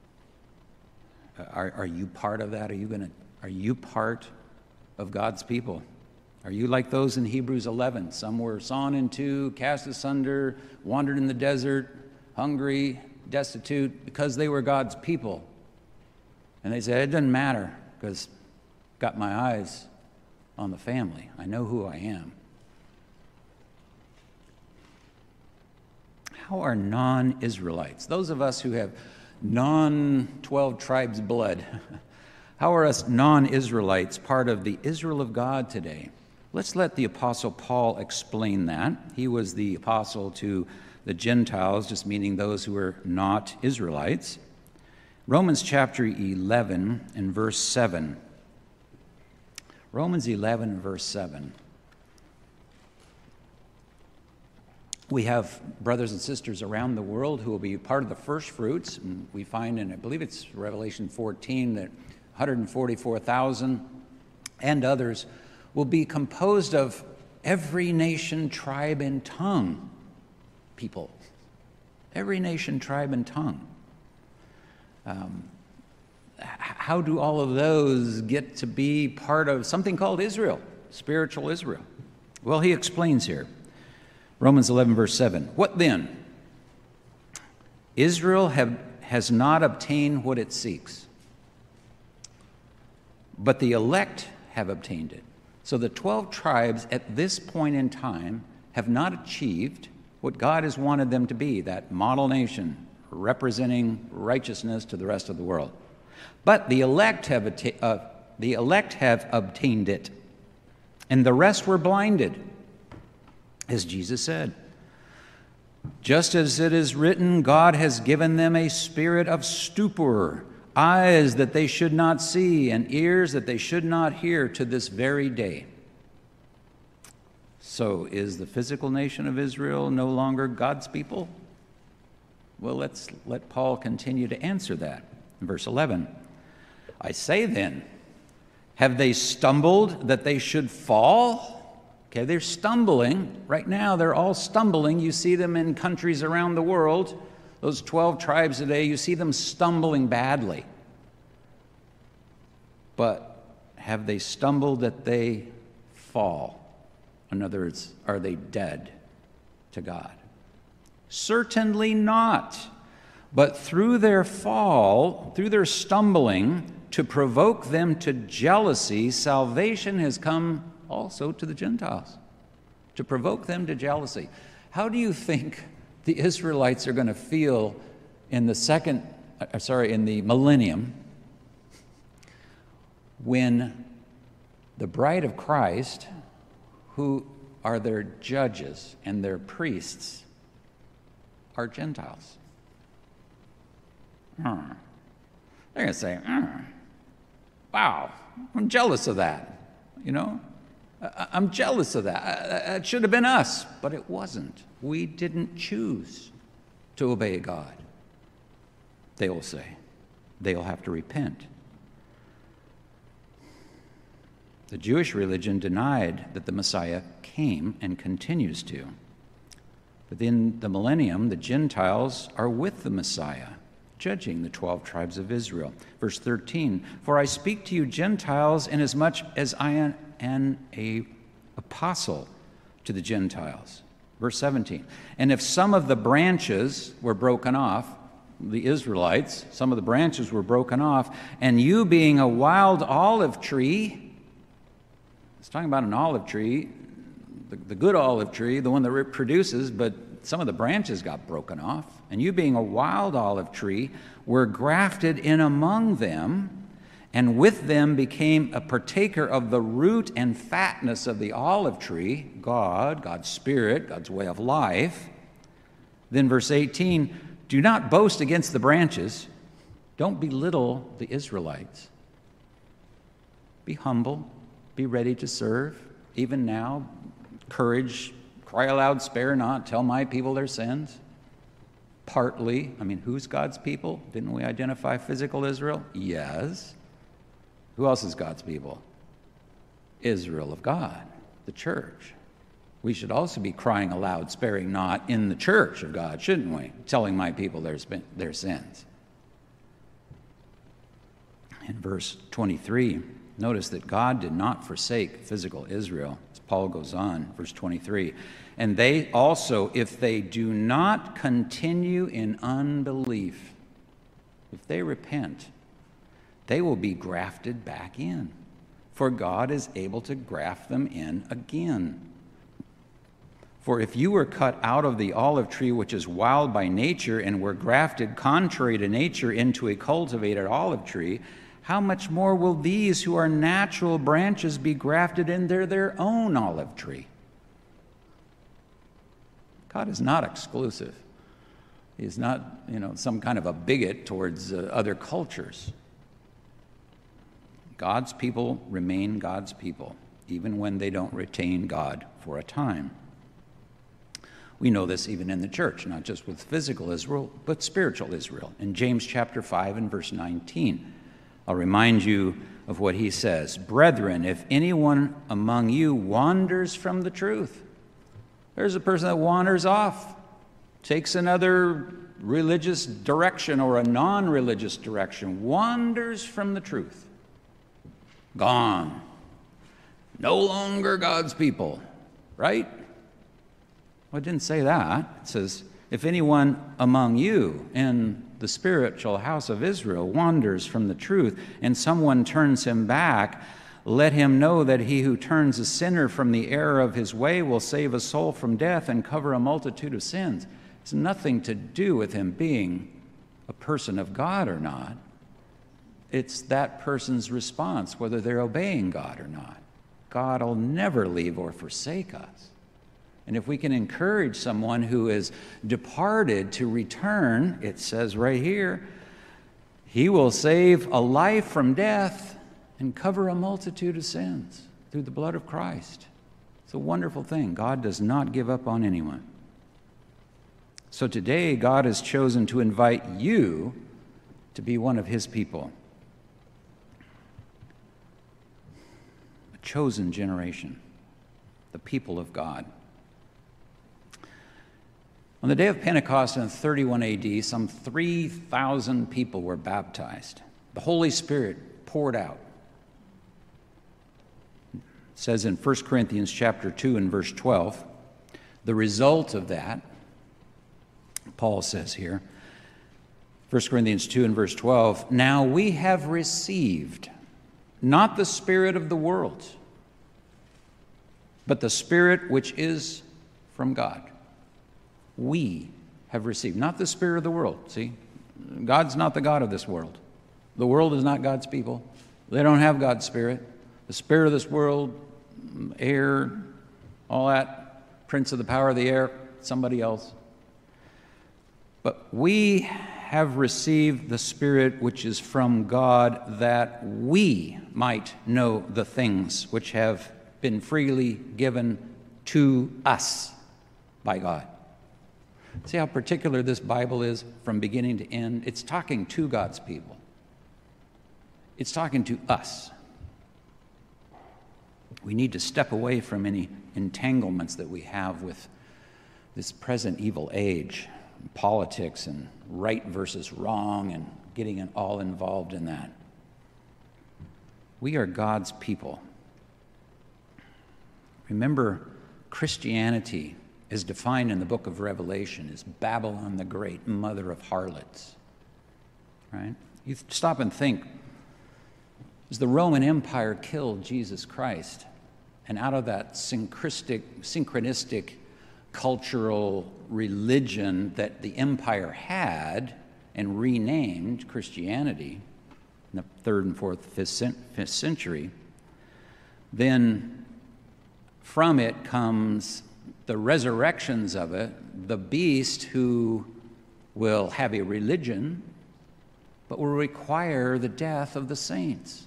Speaker 1: Are, are you part of that? Are you gonna, are you part of God's people? Are you like those in Hebrews eleven? Some were sawn in two, cast asunder, wandered in the desert, hungry, destitute, because they were God's people. And they said, it doesn't matter, because I've got my eyes on the family. I know who I am. How are non-Israelites, those of us who have non-twelve tribes blood, how are us non-Israelites part of the Israel of God today? Let's let the Apostle Paul explain that. He was the apostle to the Gentiles, just meaning those who were not Israelites. Romans chapter eleven and verse seven. Romans eleven and verse seven. We have brothers and sisters around the world who will be part of the first fruits. And we find in, I believe it's Revelation fourteen, that one hundred forty-four thousand and others will be composed of every nation, tribe, and tongue people. Every nation, tribe, and tongue. Um, how do all of those get to be part of something called Israel, spiritual Israel? Well, he explains here. Romans eleven, verse seven. What then? Israel have, has not obtained what it seeks, but the elect have obtained it. So the twelve tribes at this point in time have not achieved what God has wanted them to be, that model nation representing righteousness to the rest of the world. But the elect have, atta- uh, the elect have obtained it, and the rest were blinded, as Jesus said. Just as it is written, God has given them a spirit of stupor, eyes that they should not see, and ears that they should not hear, to this very day. So is the physical nation of Israel no longer God's people? Well, let's let Paul continue to answer that. In verse eleven, I say then, have they stumbled that they should fall? Okay, they're stumbling. Right now, they're all stumbling. You see them in countries around the world. Those twelve tribes today, you see them stumbling badly. But have they stumbled that they fall? In other words, are they dead to God? Certainly not. But through their fall, through their stumbling, to provoke them to jealousy, salvation has come also to the Gentiles, to provoke them to jealousy. How do you think the Israelites are going to feel in the second, uh, sorry, in the millennium, when the bride of Christ, who are their judges and their priests, are Gentiles? Hmm. They're going to say, hmm, wow, I'm jealous of that, you know? I'm jealous of that. It should have been us, but it wasn't. We didn't choose to obey God. They will say. They'll have to repent. The Jewish religion denied that the Messiah came and continues to. But in the millennium, the Gentiles are with the Messiah, judging the twelve tribes of Israel. Verse thirteen, for I speak to you Gentiles inasmuch as I am an a apostle to the Gentiles. Verse seventeen, and if some of the branches were broken off, the Israelites, some of the branches were broken off, and you being a wild olive tree, it's talking about an olive tree, the, the good olive tree, the one that produces, but some of the branches got broken off, and you being a wild olive tree were grafted in among them, and with them became a partaker of the root and fatness of the olive tree, God, God's Spirit, God's way of life. Then verse eighteen, do not boast against the branches. Don't belittle the Israelites. Be humble. Be ready to serve. Even now, courage, cry aloud, spare not, tell my people their sins. Partly, I mean, who's God's people? Didn't we identify physical Israel? Yes. Who else is God's people? Israel of God, the church. We should also be crying aloud, sparing not in the church of God, shouldn't we? Telling my people their, their sins. In verse twenty-three, notice that God did not forsake physical Israel. As Paul goes on, verse twenty-three, and they also, if they do not continue in unbelief, if they repent, they will be grafted back in, for God is able to graft them in again. For if you were cut out of the olive tree which is wild by nature and were grafted contrary to nature into a cultivated olive tree, how much more will these who are natural branches be grafted into their own olive tree? God is not exclusive. He is not, you know, some kind of a bigot towards uh, other cultures. God's people remain God's people, even when they don't retain God for a time. We know this even in the church, not just with physical Israel, but spiritual Israel. In James chapter five and verse nineteen, I'll remind you of what he says. Brethren, if anyone among you wanders from the truth, there's a person that wanders off, takes another religious direction or a non-religious direction, wanders from the truth. Gone. No longer God's people, right? Well, it didn't say that. It says, if anyone among you in the spiritual house of Israel wanders from the truth and someone turns him back, let him know that he who turns a sinner from the error of his way will save a soul from death and cover a multitude of sins. It's nothing to do with him being a person of God or not. It's that person's response, whether they're obeying God or not. God will never leave or forsake us. And if we can encourage someone who is departed to return, it says right here, he will save a life from death and cover a multitude of sins through the blood of Christ. It's a wonderful thing. God does not give up on anyone. So today, God has chosen to invite you to be one of his people. A chosen generation, the people of God. On the day of Pentecost in thirty-one A D, some three thousand people were baptized. The Holy Spirit poured out. It says in First Corinthians chapter two and verse twelve, the result of that, Paul says here, First Corinthians two and verse twelve, now we have received not the spirit of the world, but the Spirit which is from God. We have received, not the spirit of the world. See, God's not the God of this world. The world is not God's people. They don't have God's Spirit. The spirit of this world, air, all that, prince of the power of the air, somebody else. But we have received the Spirit which is from God, that we might know the things which have been freely given to us by God. See how particular this Bible is from beginning to end? It's talking to God's people. It's talking to us. We need to step away from any entanglements that we have with this present evil age, politics and right versus wrong, and getting it all involved in that. We are God's people. Remember, Christianity, as defined in the book of Revelation, is Babylon the Great, mother of harlots. Right? You stop and think, as the Roman Empire killed Jesus Christ, and out of that syncretistic, synchronistic cultural religion that the empire had and renamed Christianity in the third and fourth, fifth century, then from it comes the resurrections of it, the beast who will have a religion, but will require the death of the saints.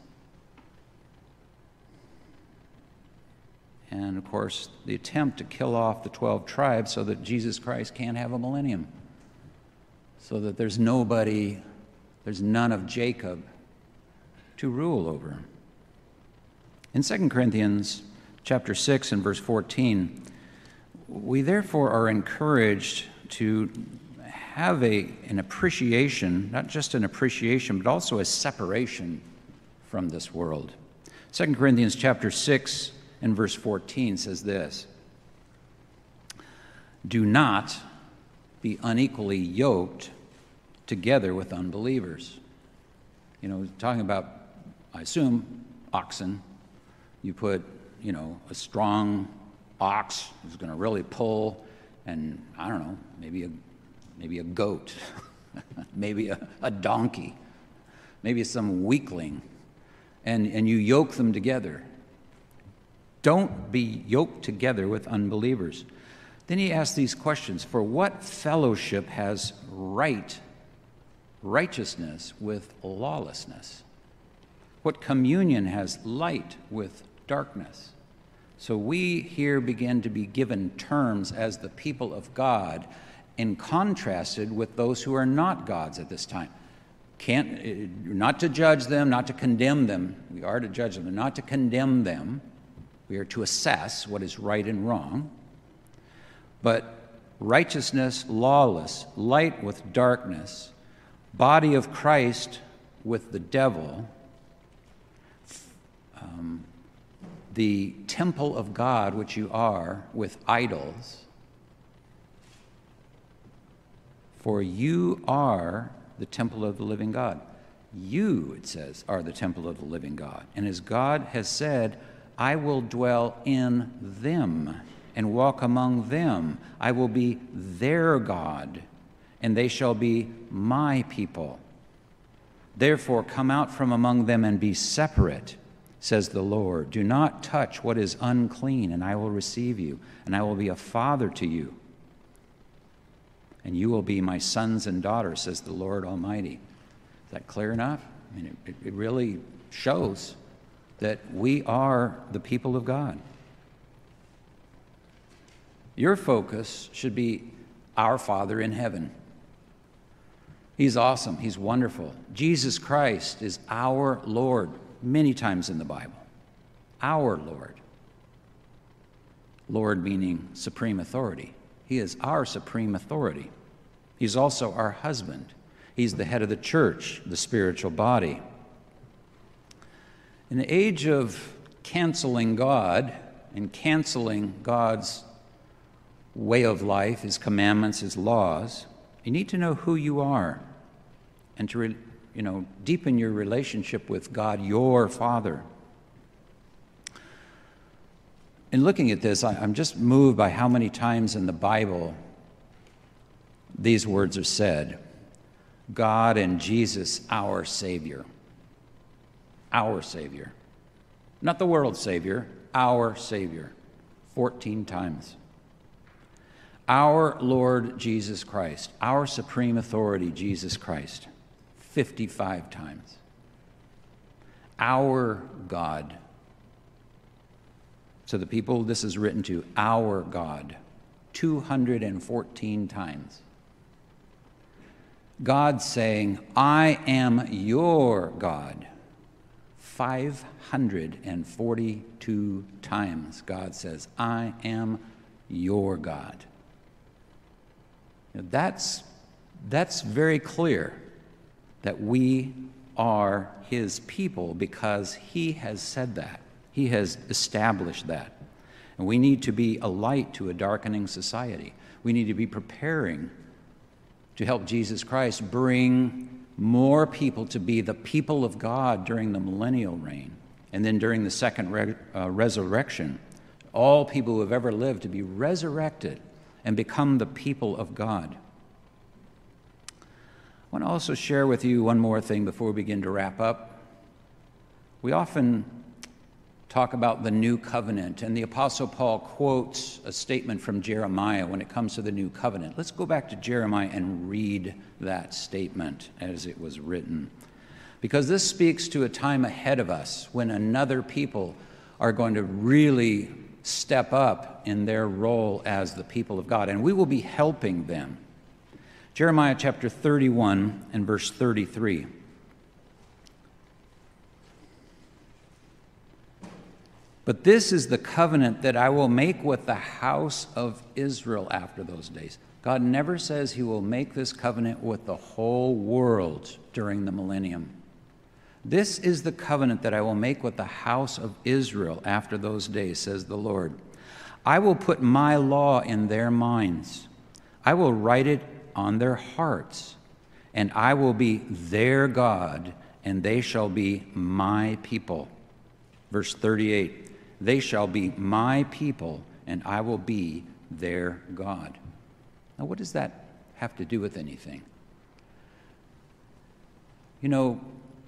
Speaker 1: And, of course, the attempt to kill off the twelve tribes so that Jesus Christ can't have a millennium, so that there's nobody, there's none of Jacob to rule over. In Second Corinthians chapter six and verse fourteen, we therefore are encouraged to have a, an appreciation, not just an appreciation, but also a separation from this world. Second Corinthians chapter six and verse fourteen says this: do not be unequally yoked together with unbelievers. You know, talking about, I assume, oxen. You put, you know, a strong ox who's going to really pull, and I don't know, maybe a maybe a goat, maybe a, a donkey, maybe some weakling, and, and you yoke them together. Don't be yoked together with unbelievers. Then he asks these questions: for what fellowship has right, righteousness with lawlessness? What communion has light with darkness? So we here begin to be given terms as the people of God, and contrasted with those who are not God's at this time. Can't, not to judge them, not to condemn them. We are to judge them, but not to condemn them. We are to assess what is right and wrong. But righteousness, lawless, light with darkness, body of Christ with the devil, um, the temple of God, which you are, with idols. For you are the temple of the living God. You, it says, are the temple of the living God. And as God has said, I will dwell in them and walk among them. I will be their God, and they shall be my people. Therefore, come out from among them and be separate, says the Lord. Do not touch what is unclean, and I will receive you, and I will be a father to you. And you will be my sons and daughters, says the Lord Almighty. Is that clear enough? I mean, it, it really shows that we are the people of God. Your focus should be our Father in heaven. He's awesome. He's wonderful. Jesus Christ is our Lord, many times in the Bible. Our Lord. Lord meaning supreme authority. He is our supreme authority. He's also our husband. He's the head of the church, the spiritual body. In the age of canceling God and canceling God's way of life, his commandments, his laws, you need to know who you are and to, you know, deepen your relationship with God, your Father. In looking at this, I'm just moved by how many times in the Bible these words are said. God and Jesus, our Savior. Our Savior. Not the world's Savior, our Savior. fourteen times. Our Lord Jesus Christ, our supreme authority, Jesus Christ. fifty-five times. Our God. To the people this is written to, our God, two hundred fourteen times. God saying, I am your God, five hundred forty-two times. God says, I am your God. You know, that's, that's very clear that we are his people because he has said that. He has established that. And we need to be a light to a darkening society. We need to be preparing to help Jesus Christ bring more people to be the people of God during the millennial reign. And then during the second re- uh, resurrection, all people who have ever lived to be resurrected and become the people of God. I want to also share with you one more thing before we begin to wrap up. We often talk about the new covenant, and the Apostle Paul quotes a statement from Jeremiah when it comes to the new covenant. Let's go back to Jeremiah and read that statement as it was written, because this speaks to a time ahead of us when another people are going to really step up in their role as the people of God, and we will be helping them. Jeremiah chapter thirty-one and verse thirty-three. But this is the covenant that I will make with the house of Israel after those days. God never says he will make this covenant with the whole world during the millennium. This is the covenant that I will make with the house of Israel after those days, says the Lord. I will put my law in their minds. I will write it on their hearts, and I will be their God, and they shall be my people. Verse thirty-eight. They shall be my people, and I will be their God. Now, what does that have to do with anything? You know,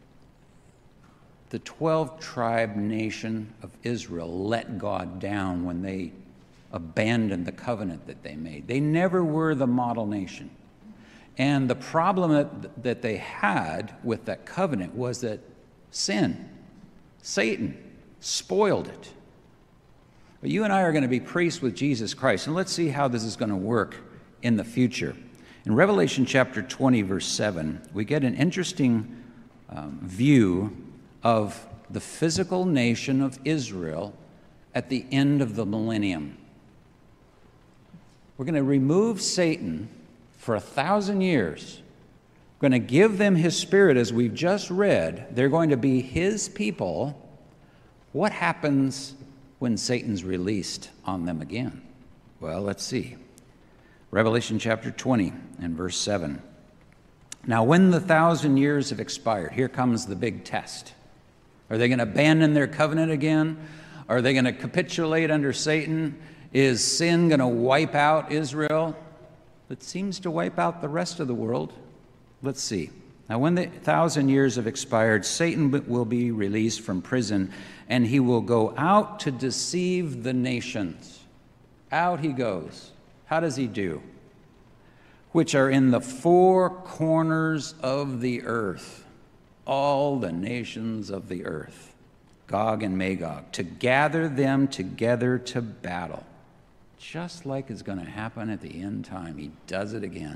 Speaker 1: the twelve-tribe nation of Israel let God down when they abandoned the covenant that they made. They never were the model nation. And the problem that, that they had with that covenant was that sin, Satan, spoiled it. But you and I are going to be priests with Jesus Christ, and let's see how this is going to work in the future. In Revelation chapter twenty, verse seven, we get an interesting um, view of the physical nation of Israel at the end of the millennium. We're going to remove Satan for a thousand years. We're going to give them his spirit, as we've just read. They're going to be his people. What happens when Satan's released on them again? Well, let's see. Revelation chapter twenty and verse seven. Now, when the thousand years have expired, here comes the big test. Are they going to abandon their covenant again? Are they going to capitulate under Satan? Is sin going to wipe out Israel? It seems to wipe out the rest of the world. Let's see. Now, when the thousand years have expired, Satan will be released from prison, and he will go out to deceive the nations. Out he goes. How does he do? Which are in the four corners of the earth, all the nations of the earth, Gog and Magog, to gather them together to battle. Just like it's going to happen at the end time, he does it again.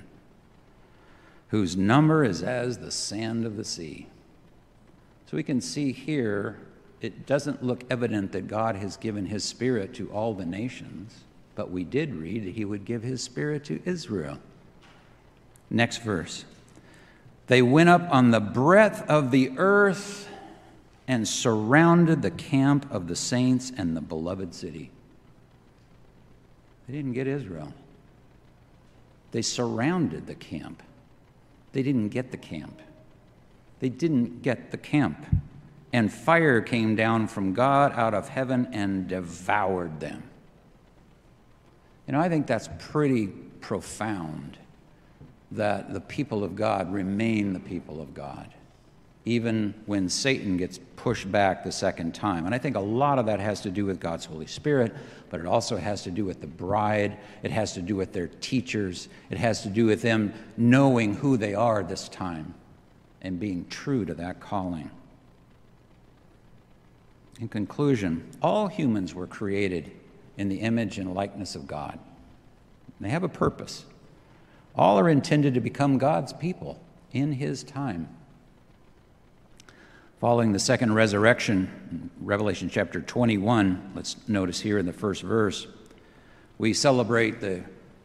Speaker 1: Whose number is as the sand of the sea. So we can see here, it doesn't look evident that God has given his spirit to all the nations, but we did read that he would give his spirit to Israel. Next verse. They went up on the breadth of the earth and surrounded the camp of the saints and the beloved city. They didn't get Israel. They surrounded the camp. They didn't get the camp. They didn't get the camp. And fire came down from God out of heaven and devoured them. You know, I think that's pretty profound, that the people of God remain the people of God, even when Satan gets pushed back the second time. And I think a lot of that has to do with God's Holy Spirit, but it also has to do with the bride. It has to do with their teachers. It has to do with them knowing who they are this time and being true to that calling. In conclusion, all humans were created in the image and likeness of God. They have a purpose. All are intended to become God's people in his time. Following the second resurrection, Revelation chapter twenty-one, let's notice here in the first verse, we celebrate the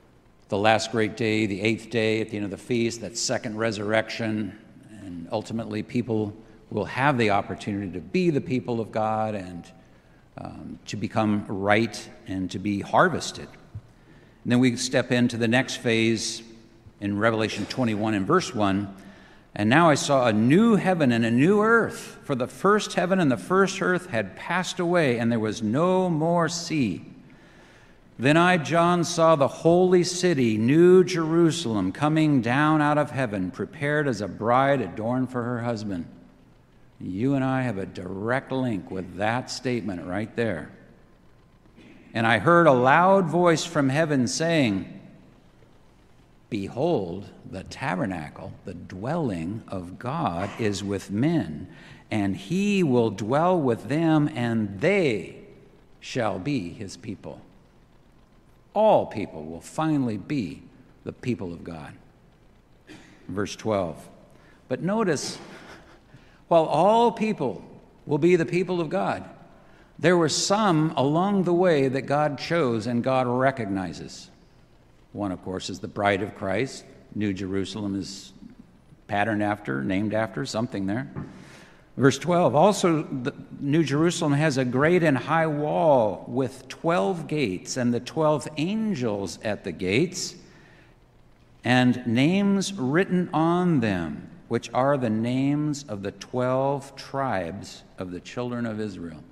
Speaker 1: the last great day, the eighth day at the end of the feast, that second resurrection, and ultimately people will have the opportunity to be the people of God and um, to become right and to be harvested. And then we step into the next phase in Revelation twenty-one and verse one. And now I saw a new heaven and a new earth, for the first heaven and the first earth had passed away, and there was no more sea. Then I, John, saw the holy city, New Jerusalem, coming down out of heaven, prepared as a bride adorned for her husband. You and I have a direct link with that statement right there. And I heard a loud voice from heaven saying, Behold, the tabernacle, the dwelling of God, is with men, and he will dwell with them, and they shall be his people. All people will finally be the people of God. Verse twelve. But notice, while all people will be the people of God, there were some along the way that God chose and God recognizes. One, of course, is the bride of Christ. New Jerusalem is patterned after, named after, something there. Verse twelve, also the New Jerusalem has a great and high wall with twelve gates, and the twelve angels at the gates, and names written on them, which are the names of the twelve tribes of the children of Israel.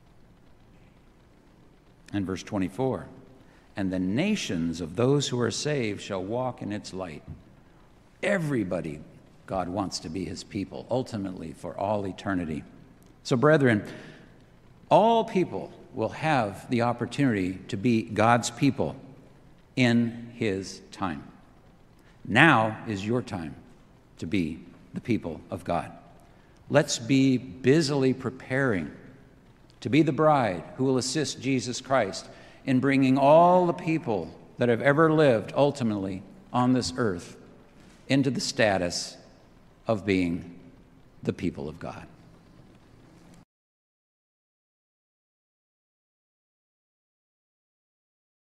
Speaker 1: And verse twenty-four, and the nations of those who are saved shall walk in its light. Everybody, God wants to be his people, ultimately for all eternity. So, brethren, all people will have the opportunity to be God's people in his time. Now is your time to be the people of God. Let's be busily preparing to be the bride who will assist Jesus Christ in bringing all the people that have ever lived ultimately on this earth into the status of being the people of God.